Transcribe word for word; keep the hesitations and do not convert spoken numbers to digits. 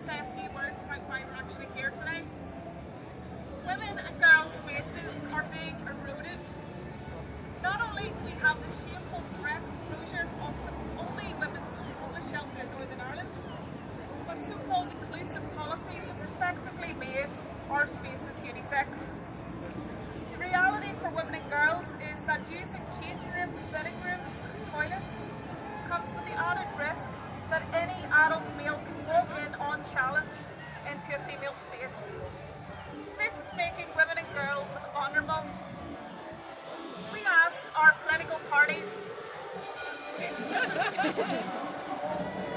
say a few words about why we're actually here today. Women and girls' spaces are being eroded. Not only do we have the shameful threat of closure of the only women's homeless shelter in Northern Ireland, but so-called inclusive policies have effectively made our spaces unisex. The reality for women and girls is that using changing rooms, sitting rooms and toilets comes with the added risk that any adult male can walk in unchallenged into a female space. This is making women and girls vulnerable. We ask our political parties